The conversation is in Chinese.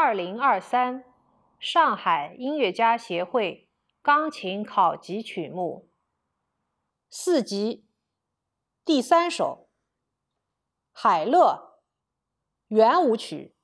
2023上海音乐家协会钢琴考级曲目4级第3首《海乐》圆舞曲。